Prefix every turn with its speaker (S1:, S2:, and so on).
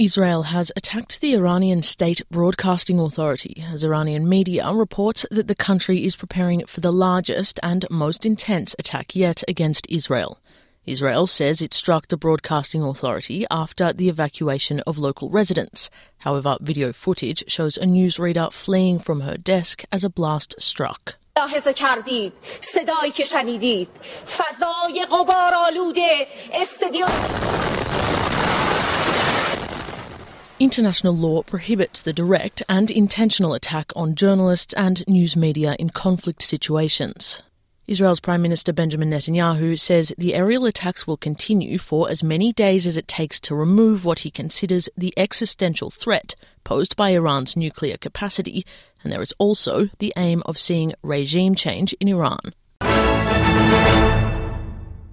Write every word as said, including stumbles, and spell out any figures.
S1: Israel has attacked the Iranian State Broadcasting Authority as Iranian media reports that the country is preparing for the largest and most intense attack yet against Israel. Israel says it struck the Broadcasting Authority after the evacuation of local residents. However, video footage shows a newsreader fleeing from her desk as a blast struck. International law prohibits the direct and intentional attack on journalists and news media in conflict situations. Israel's Prime Minister Benjamin Netanyahu says the aerial attacks will continue for as many days as it takes to remove what he considers the existential threat posed by Iran's nuclear capacity, and there is also the aim of seeing regime change in Iran.